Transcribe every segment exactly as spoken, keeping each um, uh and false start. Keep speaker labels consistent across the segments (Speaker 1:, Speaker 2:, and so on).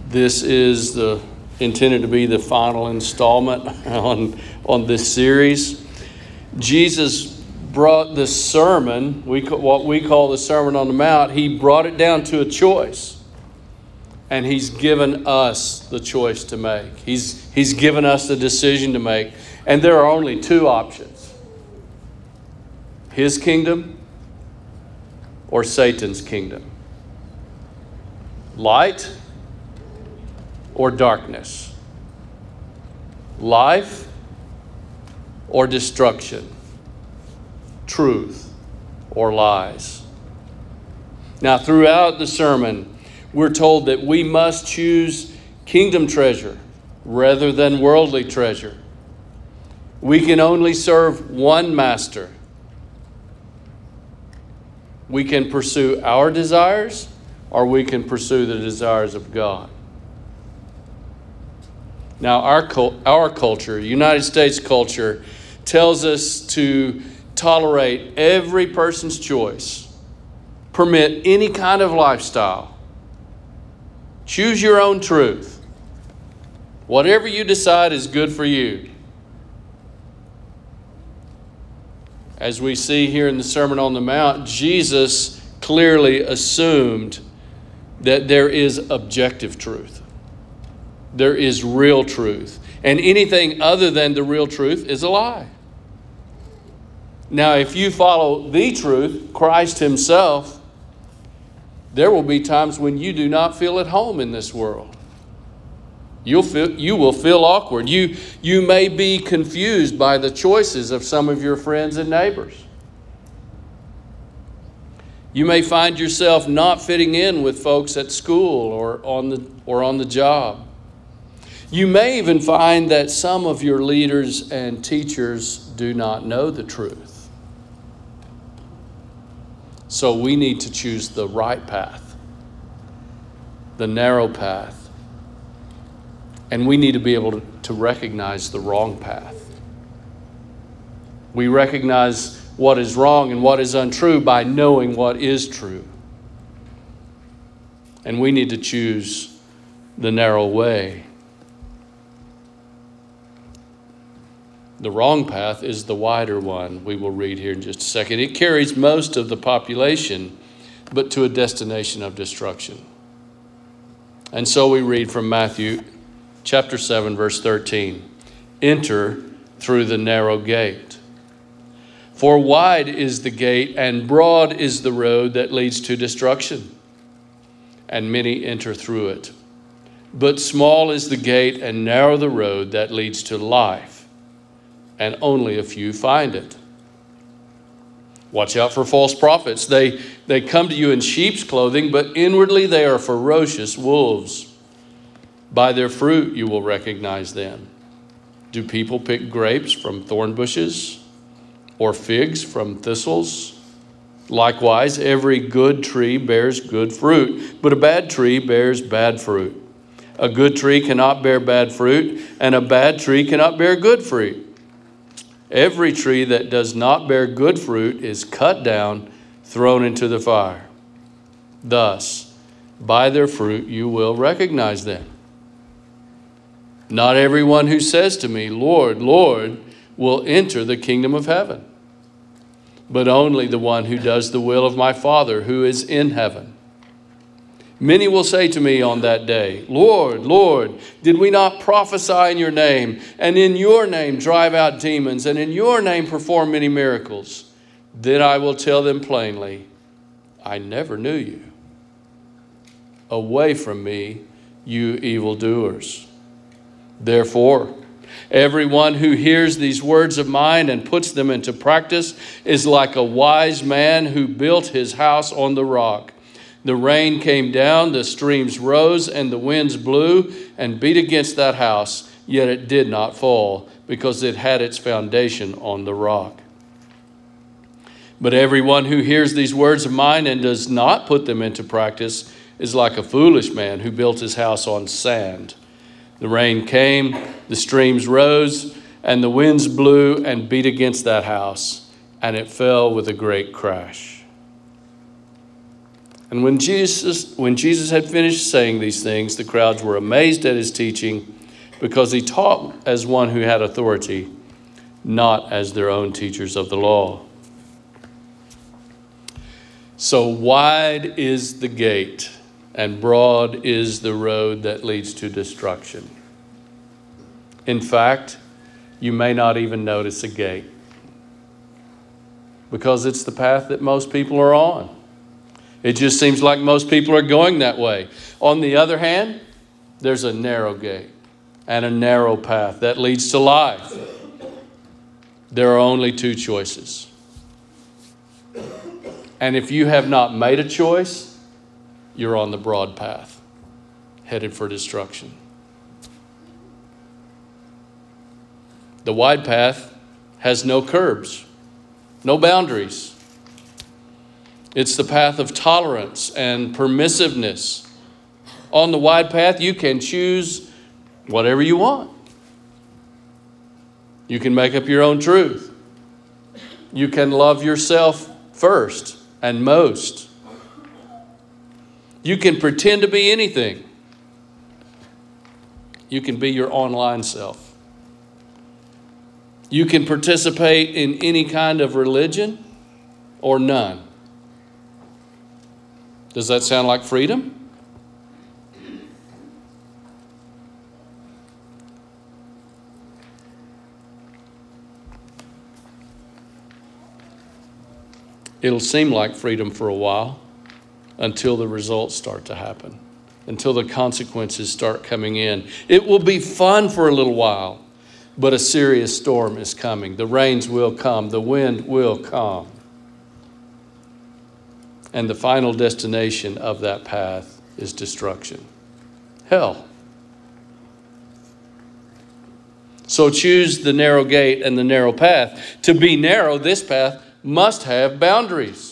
Speaker 1: This is the intended to be the final installment on, on this series. Jesus brought the sermon, we what we call the Sermon on the Mount, he brought it down to a choice. And he's given us the choice to make. He's, he's given us the decision to make. And there are only two options. His kingdom or Satan's kingdom. Light or darkness. Life or destruction. Truth or lies. Now, throughout the sermon, we're told that we must choose kingdom treasure rather than worldly treasure. We can only serve one master. We can pursue our desires, or we can pursue the desires of God. Now, our our culture, United States culture, tells us to tolerate every person's choice, permit any kind of lifestyle, choose your own truth. Whatever you decide is good for you. As we see here in the Sermon on the Mount, Jesus clearly assumed that there is objective truth. There is real truth. And anything other than the real truth is a lie. Now, if you follow the truth, Christ himself, there will be times when you do not feel at home in this world. You'll feel, you will feel awkward. You, you may be confused by the choices of some of your friends and neighbors. You may find yourself not fitting in with folks at school or on the, or on the job. You may even find that some of your leaders and teachers do not know the truth. So we need to choose the right path, the narrow path. And we need to be able to, to recognize the wrong path. We recognize what is wrong and what is untrue by knowing what is true. And we need to choose the narrow way. The wrong path is the wider one. We will read here in just a second. It carries most of the population, but to a destination of destruction. And so we read from Matthew chapter seven, verse thirteen. Enter through the narrow gate. For wide is the gate and broad is the road that leads to destruction, and many enter through it. But small is the gate and narrow the road that leads to life, and only a few find it. Watch out for false prophets. They, they come to you in sheep's clothing, but inwardly they are ferocious wolves. By their fruit you will recognize them. Do people pick grapes from thorn bushes or figs from thistles? Likewise, every good tree bears good fruit, but a bad tree bears bad fruit. A good tree cannot bear bad fruit, and a bad tree cannot bear good fruit. Every tree that does not bear good fruit is cut down, thrown into the fire. Thus, by their fruit you will recognize them. Not everyone who says to me, Lord, Lord, will enter the kingdom of heaven, but only the one who does the will of my Father who is in heaven. Many will say to me on that day, Lord, Lord, did we not prophesy in your name, and in your name drive out demons, and in your name perform many miracles? Then I will tell them plainly, I never knew you. Away from me, you evildoers. Therefore, everyone who hears these words of mine and puts them into practice is like a wise man who built his house on the rock. The rain came down, the streams rose, and the winds blew and beat against that house, yet it did not fall, because it had its foundation on the rock. But everyone who hears these words of mine and does not put them into practice is like a foolish man who built his house on sand. The rain came, the streams rose, and the winds blew and beat against that house, and it fell with a great crash. And when Jesus, when Jesus had finished saying these things, the crowds were amazed at his teaching, because he taught as one who had authority, not as their own teachers of the law. So wide is the gate, and broad is the road that leads to destruction. In fact, you may not even notice a gate, because it's the path that most people are on. It just seems like most people are going that way. On the other hand, there's a narrow gate and a narrow path that leads to life. There are only two choices. And if you have not made a choice, you're on the broad path, headed for destruction. The wide path has no curbs, no boundaries. It's the path of tolerance and permissiveness. On the wide path, you can choose whatever you want. You can make up your own truth. You can love yourself first and most. You can pretend to be anything. You can be your online self. You can participate in any kind of religion or none. Does that sound like freedom? It'll seem like freedom for a while until the results start to happen, until the consequences start coming in. It will be fun for a little while, but a serious storm is coming. The rains will come. The wind will come. And the final destination of that path is destruction. Hell. So choose the narrow gate and the narrow path. To be narrow, this path must have boundaries.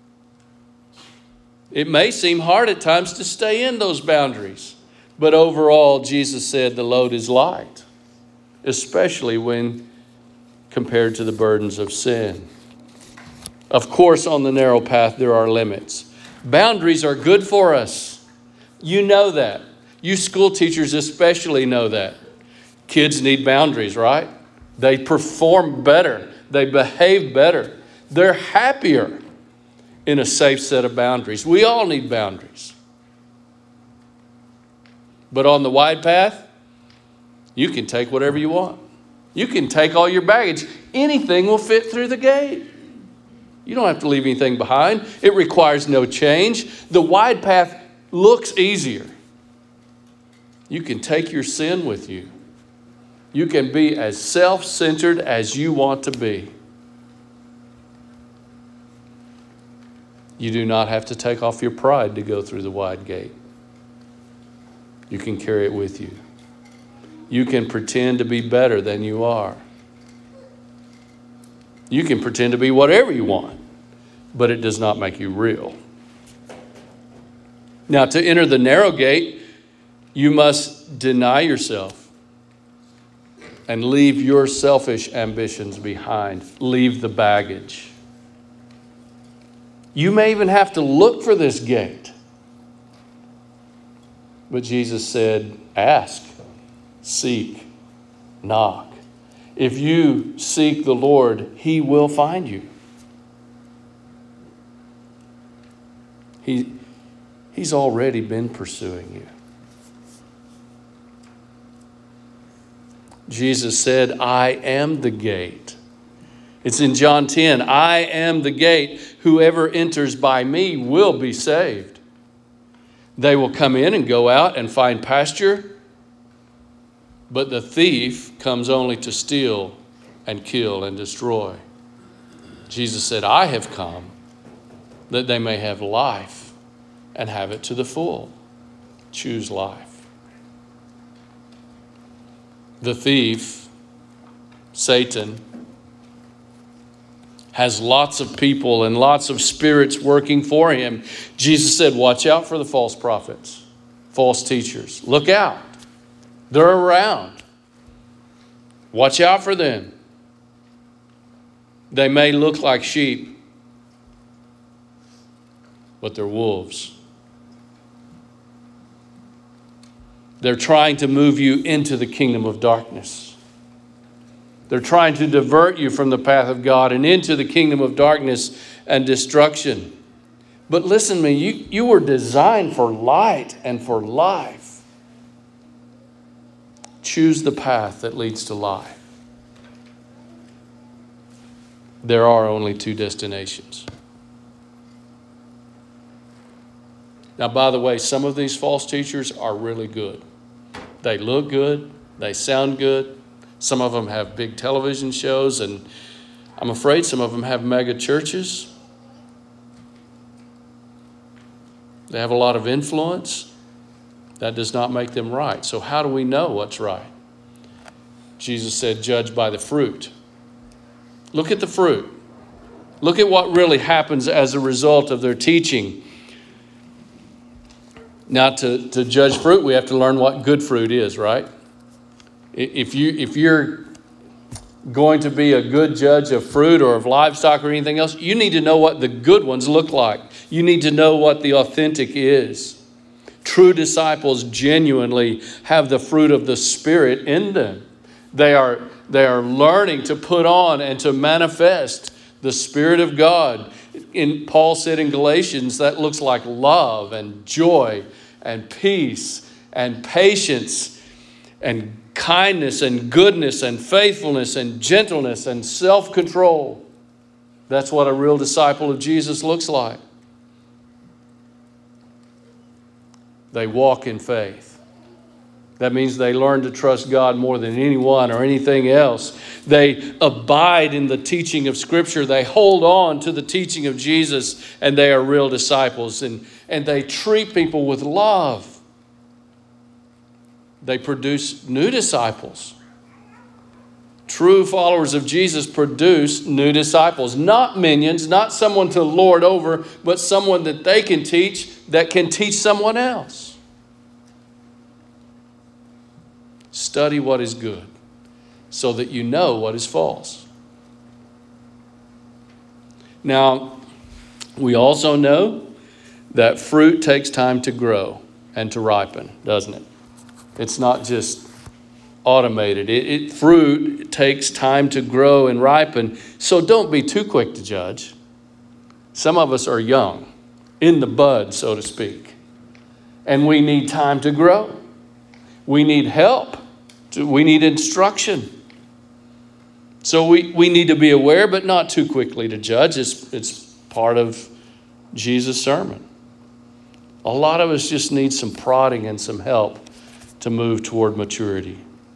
Speaker 1: It may seem hard at times to stay in those boundaries, but overall, Jesus said the load is light, especially when compared to the burdens of sin. Of course, on the narrow path, there are limits. Boundaries are good for us. You know that. You school teachers especially know that. Kids need boundaries, right? They perform better. They behave better. They're happier in a safe set of boundaries. We all need boundaries. But on the wide path, you can take whatever you want. You can take all your baggage. Anything will fit through the gate. You don't have to leave anything behind. It requires no change. The wide path looks easier. You can take your sin with you. You can be as self-centered as you want to be. You do not have to take off your pride to go through the wide gate. You can carry it with you. You can pretend to be better than you are. You can pretend to be whatever you want, but it does not make you real. Now, to enter the narrow gate, you must deny yourself and leave your selfish ambitions behind. Leave the baggage. You may even have to look for this gate. But Jesus said, ask, seek, knock. If you seek the Lord, He will find you. He, he's already been pursuing you. Jesus said, I am the gate. It's in John ten. I am the gate. Whoever enters by me will be saved. They will come in and go out and find pasture. But the thief comes only to steal and kill and destroy. Jesus said, I have come that they may have life and have it to the full. Choose life. The thief, Satan, has lots of people and lots of spirits working for him. Jesus said, watch out for the false prophets, false teachers. Look out. They're around. Watch out for them. They may look like sheep, but they're wolves. They're trying to move you into the kingdom of darkness. They're trying to divert you from the path of God and into the kingdom of darkness and destruction. But listen to me, you, you were designed for light and for life. Choose the path that leads to life. There are only two destinations. Now, by the way, some of these false teachers are really good. They look good. They sound good. Some of them have big television shows, and I'm afraid some of them have mega churches. They have a lot of influence. That does not make them right. So how do we know what's right? Jesus said, judge by the fruit. Look at the fruit. Look at what really happens as a result of their teaching. Now, to, to judge fruit, we have to learn what good fruit is, right? If you, if you're going to be a good judge of fruit or of livestock or anything else, you need to know what the good ones look like. You need to know what the authentic is. True disciples genuinely have the fruit of the Spirit in them. They are, they are learning to put on and to manifest the Spirit of God. In, Paul said in Galatians, that looks like love and joy and peace and patience and kindness and goodness and faithfulness and gentleness and self-control. That's what a real disciple of Jesus looks like. They walk in faith. That means they learn to trust God more than anyone or anything else. They abide in the teaching of Scripture. They hold on to the teaching of Jesus, and they are real disciples. And, and they treat people with love. They produce new disciples. True followers of Jesus produce new disciples. Not minions, not someone to lord over, but someone that they can teach that can teach someone else. Study what is good so that you know what is false. Now, we also know that fruit takes time to grow and to ripen, doesn't it? It's not just automated. It, it, fruit takes time to grow and ripen, so don't be too quick to judge. Some of us are young, in the bud, so to speak, and we need time to grow. We need help. We need instruction. So we, we need to be aware, but not too quickly to judge. It's, it's part of Jesus' sermon. A lot of us just need some prodding and some help to move toward maturity.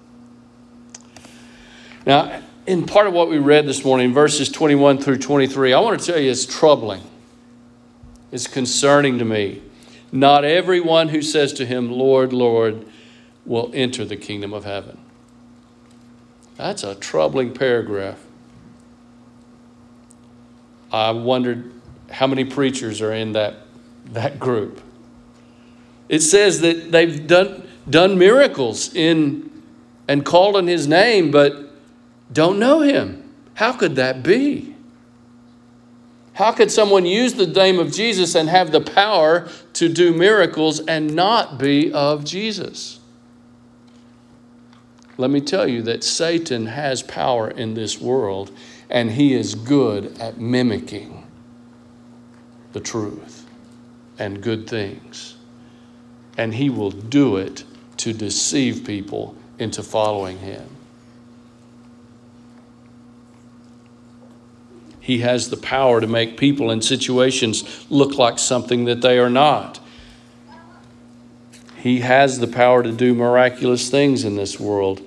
Speaker 1: Now, in part of what we read this morning, verses twenty-one through twenty-three, I want to tell you it's troubling. It's concerning to me. Not everyone who says to him, Lord, Lord, will enter the kingdom of heaven. That's a troubling paragraph. I wondered how many preachers are in that, that group. It says that they've done, done miracles in and called on his name, but don't know him. How could that be? How could someone use the name of Jesus and have the power to do miracles and not be of Jesus? Let me tell you that Satan has power in this world, and he is good at mimicking the truth and good things. And he will do it to deceive people into following him. He has the power to make people in situations look like something that they are not. He has the power to do miraculous things in this world.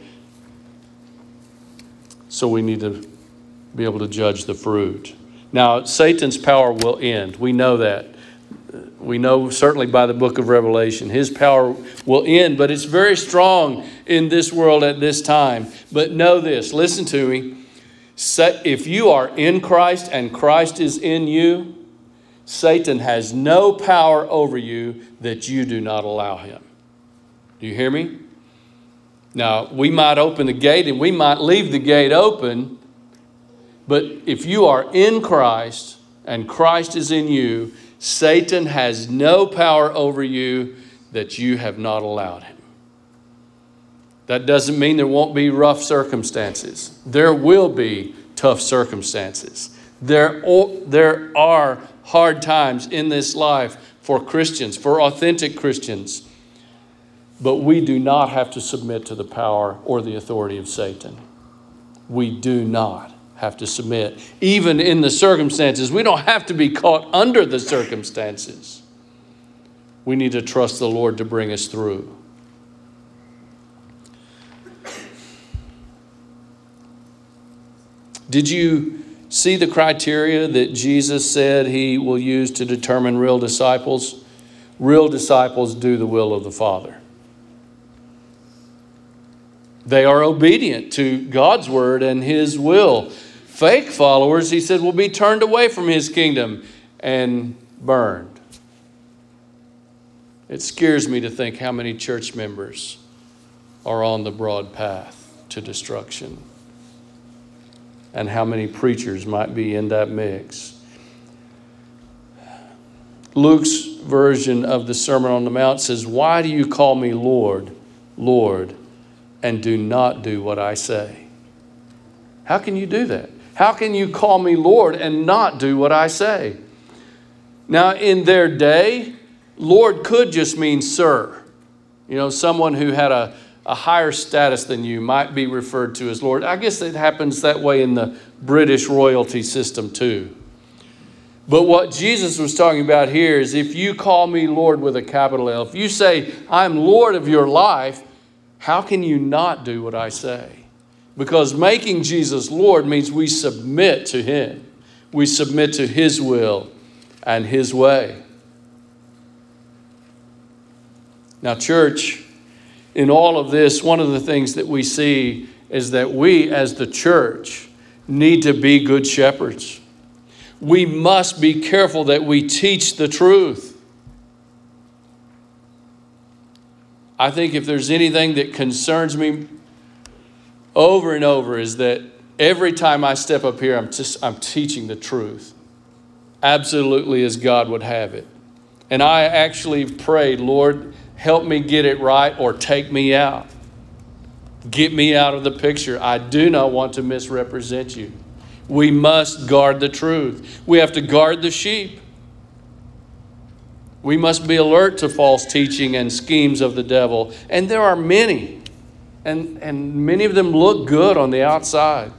Speaker 1: So we need to be able to judge the fruit. Now, Satan's power will end. We know that. We know certainly by the book of Revelation. His power will end, but it's very strong in this world at this time. But know this, listen to me. If you are in Christ and Christ is in you, Satan has no power over you that you do not allow him. Do you hear me? Now, we might open the gate and we might leave the gate open, but if you are in Christ and Christ is in you, Satan has no power over you that you have not allowed him. That doesn't mean there won't be rough circumstances. There will be tough circumstances. There, there are hard times in this life for Christians, for authentic Christians. But we do not have to submit to the power or the authority of Satan. We do not have to submit. Even in the circumstances, we don't have to be caught under the circumstances. We need to trust the Lord to bring us through. Did you see the criteria that Jesus said he will use to determine real disciples? Real disciples do the will of the Father. They are obedient to God's word and his will. Fake followers, he said, will be turned away from his kingdom and burned. It scares me to think how many church members are on the broad path to destruction, and how many preachers might be in that mix. Luke's version of the Sermon on the Mount says, "Why do you call me Lord, Lord, and do not do what I say?" How can you do that? How can you call me Lord and not do what I say? Now, in their day, Lord could just mean sir. You know, someone who had a, a higher status than you might be referred to as Lord. I guess it happens that way in the British royalty system too. But what Jesus was talking about here is if you call me Lord with a capital L, if you say I'm Lord of your life, how can you not do what I say? Because making Jesus Lord means we submit to him. We submit to his will and his way. Now, church, in all of this, one of the things that we see is that we as the church need to be good shepherds. We must be careful that we teach the truth. I think if there's anything that concerns me over and over is that every time I step up here, I'm just I'm teaching the truth, absolutely as God would have it. And I actually prayed, Lord, help me get it right or take me out. Get me out of the picture. I do not want to misrepresent you. We must guard the truth. We have to guard the sheep. We must be alert to false teaching and schemes of the devil. And there are many. And, and many of them look good on the outside.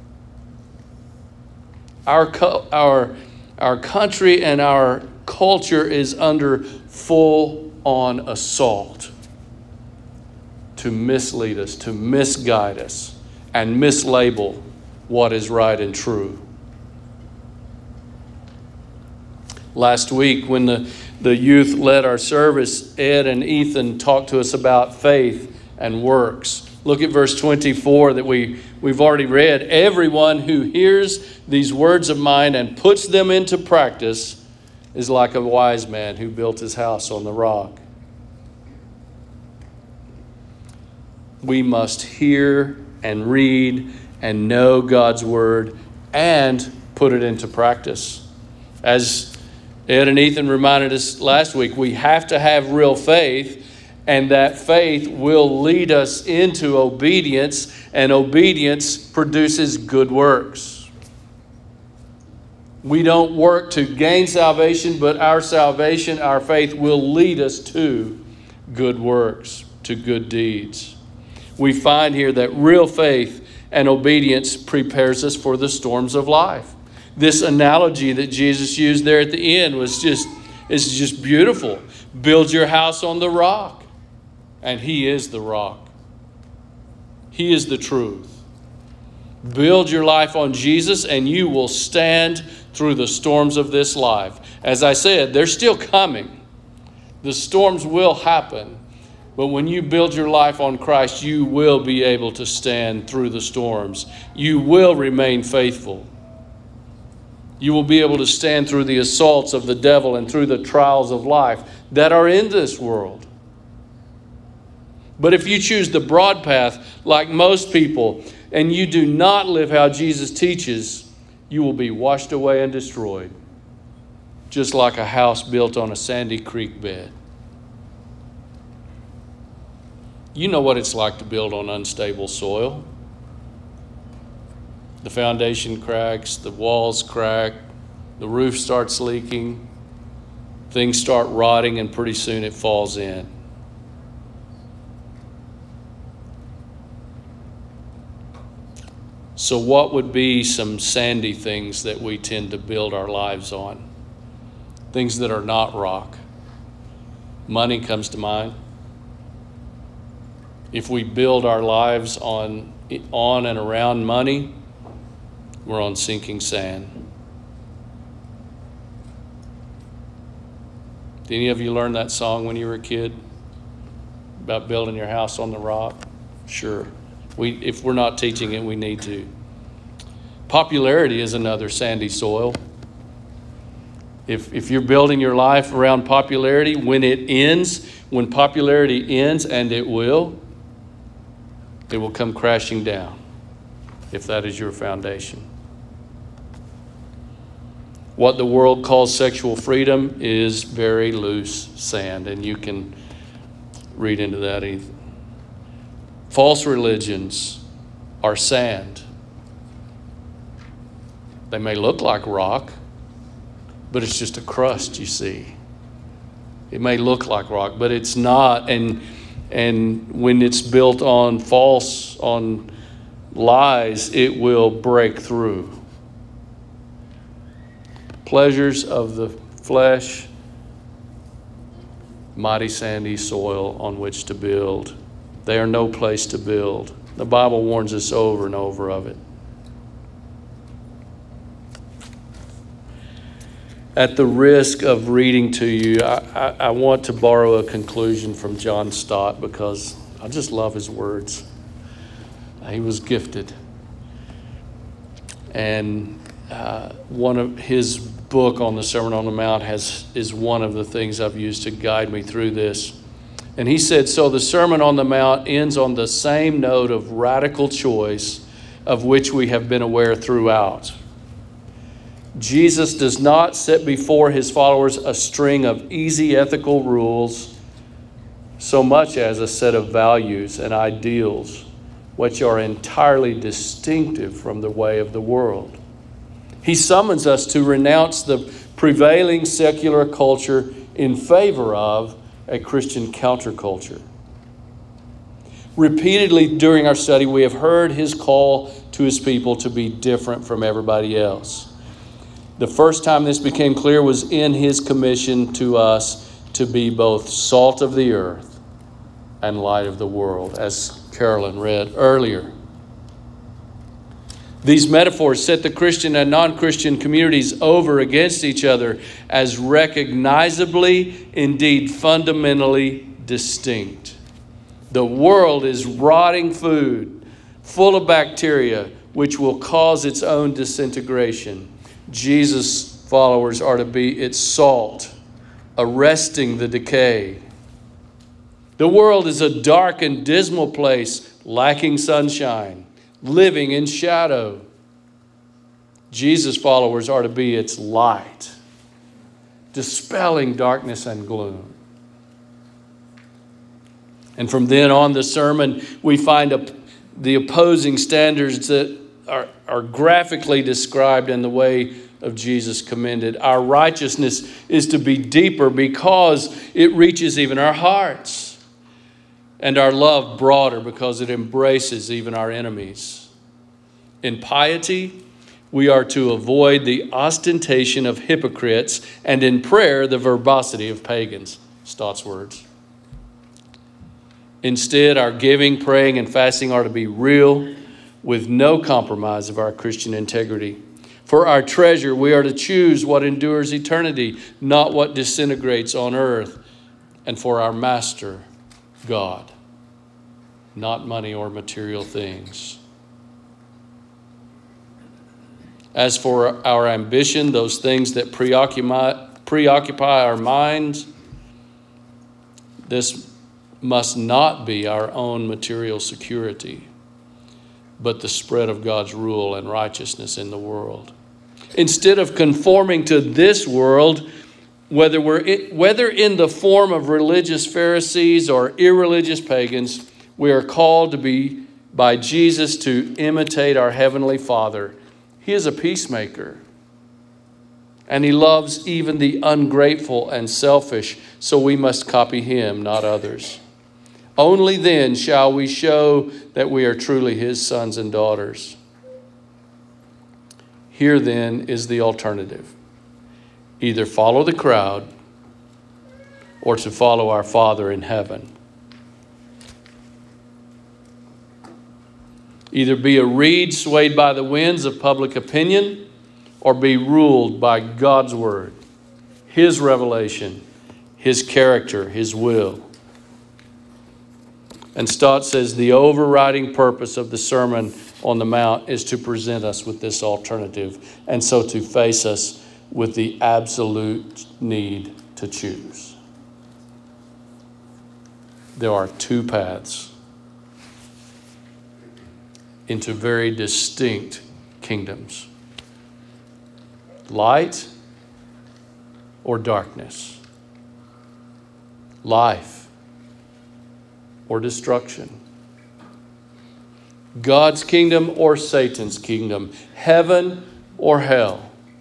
Speaker 1: Our, co- our, our country and our culture is under full-on assault to mislead us, to misguide us, and mislabel what is right and true. Last week, when the, the youth led our service, Ed and Ethan talked to us about faith and works. Look at verse twenty-four that we, we've already read. Everyone who hears these words of mine and puts them into practice is like a wise man who built his house on the rock. We must hear and read and know God's word and put it into practice. As Ed and Ethan reminded us last week, we have to have real faith, and that faith will lead us into obedience, and obedience produces good works. We don't work to gain salvation, but our salvation, our faith will lead us to good works, to good deeds. We find here that real faith and obedience prepares us for the storms of life. This analogy that Jesus used there at the end was just, is just beautiful. Build your house on the rock. And he is the rock. He is the truth. Build your life on Jesus and you will stand through the storms of this life. As I said, they're still coming. The storms will happen. But when you build your life on Christ, you will be able to stand through the storms. You will remain faithful. You will be able to stand through the assaults of the devil and through the trials of life that are in this world. But if you choose the broad path, like most people, and you do not live how Jesus teaches, you will be washed away and destroyed. just like a house built on a sandy creek bed. You know what it's like to build on unstable soil. The foundation cracks, the walls crack, the roof starts leaking, things start rotting, and pretty soon it falls in. So what would be some sandy things that we tend to build our lives on? Things that are not rock. Money comes to mind. If we build our lives on, on and around money, we're on sinking sand. Did any of you learn that song when you were a kid about building your house on the rock? Sure. We, if we're not teaching it, we need to. Popularity is another sandy soil. If, if you're building your life around popularity, when it ends, when popularity ends, and it will, it will come crashing down if that is your foundation. What the world calls sexual freedom is very loose sand, and you can read into that either. False religions are sand. They may look like rock, but it's just a crust, you see. It may look like rock, but it's not. And and when it's built on false, on lies, it will break through. Pleasures of the flesh, mighty sandy soil on which to build. They are no place to build. The Bible warns us over and over of it. At the risk of reading to you, I, I, I want to borrow a conclusion from John Stott because I just love his words. He was gifted. And uh, one of his book on the Sermon on the Mount has is one of the things I've used to guide me through this. And he said, so the Sermon on the Mount ends on the same note of radical choice of which we have been aware throughout. Jesus does not set before his followers a string of easy ethical rules so much as a set of values and ideals which are entirely distinctive from the way of the world. He summons us to renounce the prevailing secular culture in favor of a Christian counterculture. Repeatedly during our study, we have heard his call to his people to be different from everybody else. The first time this became clear was in his commission to us to be both salt of the earth and light of the world, as Carolyn read earlier. These metaphors set the Christian and non-Christian communities over against each other as recognizably, indeed fundamentally distinct. The world is rotting food, full of bacteria, which will cause its own disintegration. Jesus' followers are to be its salt, arresting the decay. The world is a dark and dismal place, lacking sunshine, living in shadow. Jesus' followers are to be its light, dispelling darkness and gloom. And from then on, the sermon, we find a, the opposing standards that are, are graphically described in the way of Jesus commended. Our righteousness is to be deeper because it reaches even our hearts, and our love broader because it embraces even our enemies. In piety, we are to avoid the ostentation of hypocrites, and in prayer, the verbosity of pagans. Stott's words. Instead, our giving, praying, and fasting are to be real, with no compromise of our Christian integrity. For our treasure, we are to choose what endures eternity, not what disintegrates on earth. And for our master, God, not money or material things. As for our ambition, those things that preoccupy, preoccupy our minds, this must not be our own material security, but the spread of God's rule and righteousness in the world. Instead of conforming to this world, whether we're in, whether in the form of religious Pharisees or irreligious pagans, we are called to be by Jesus to imitate our Heavenly Father. He is a peacemaker, and He loves even the ungrateful and selfish, so we must copy Him, not others. Only then shall we show that we are truly His sons and daughters. Here then is the alternative. Either follow the crowd or to follow our Father in heaven. Either be a reed swayed by the winds of public opinion or be ruled by God's word, His revelation, His character, His will. And Stott says the overriding purpose of the Sermon on the Mount is to present us with this alternative, and so to face us with the absolute need to choose. There are two paths into very distinct kingdoms: light or darkness, life or destruction, God's kingdom or Satan's kingdom, heaven or hell.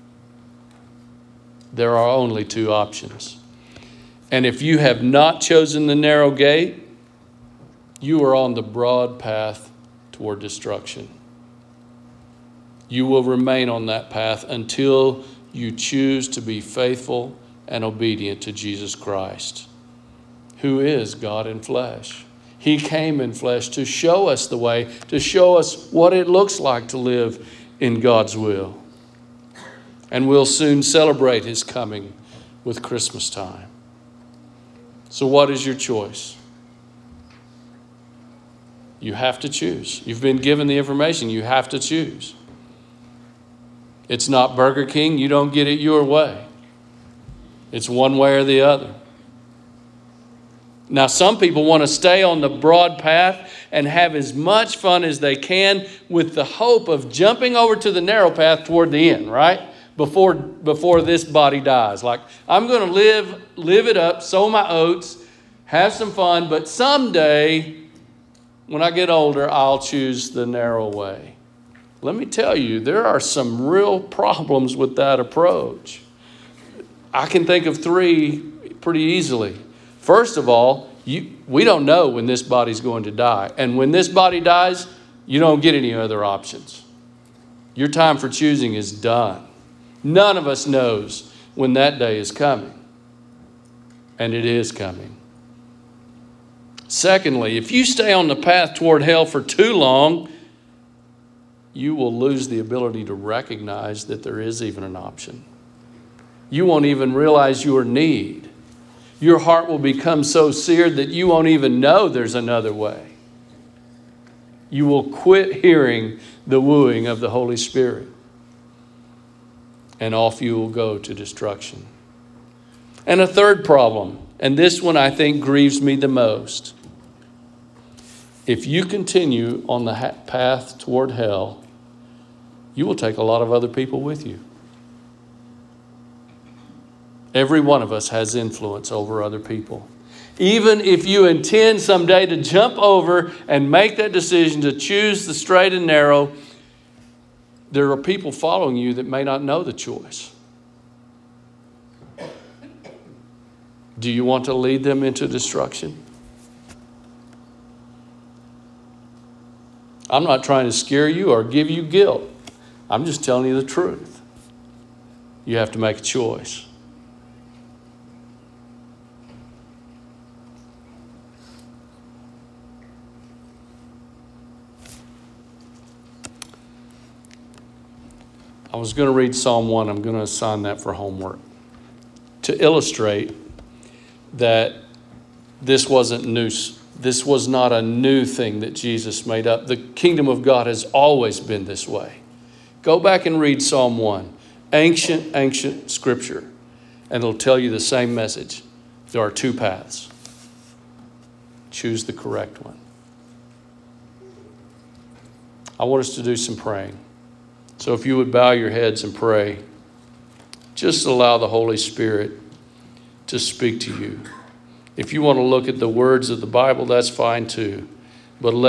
Speaker 1: There are only two options. And if you have not chosen the narrow gate, you are on the broad path toward destruction. You will remain on that path until you choose to be faithful and obedient to Jesus Christ, who is God in flesh. He came in flesh to show us the way, to show us what it looks like to live in God's will. And we'll soon celebrate His coming with Christmas time. So what is your choice? You have to choose. You've been given the information. You have to choose. It's not Burger King. You don't get it your way. It's one way or the other. Now, some people want to stay on the broad path and have as much fun as they can with the hope of jumping over to the narrow path toward the end, right? Before, before this body dies. Like, I'm going to live, live it up, sow my oats, have some fun, but someday, when I get older, I'll choose the narrow way. Let me tell you, there are some real problems with that approach. I can think of three pretty easily. First of all, you, we don't know when this body's going to die. And when this body dies, you don't get any other options. Your time for choosing is done. None of us knows when that day is coming. And it is coming. Secondly, if you stay on the path toward hell for too long, you will lose the ability to recognize that there is even an option. You won't even realize your need. Your heart will become so seared that you won't even know there's another way. You will quit hearing the wooing of the Holy Spirit, and off you will go to destruction. And a third problem, and this one I think grieves me the most. If you continue on the path toward hell, you will take a lot of other people with you. Every one of us has influence over other people. Even if you intend someday to jump over and make that decision to choose the straight and narrow, there are people following you that may not know the choice. Do you want to lead them into destruction? I'm not trying to scare you or give you guilt. I'm just telling you the truth. You have to make a choice. I was going to read Psalm one. I'm going to assign that for homework to illustrate that this wasn't new. This was not a new thing that Jesus made up. The kingdom of God has always been this way. Go back and read Psalm one. Ancient, ancient scripture. And it'll tell you the same message. There are two paths. Choose the correct one. I want us to do some praying. So if you would bow your heads and pray, just allow the Holy Spirit to speak to you. If you want to look at the words of the Bible, that's fine too. But let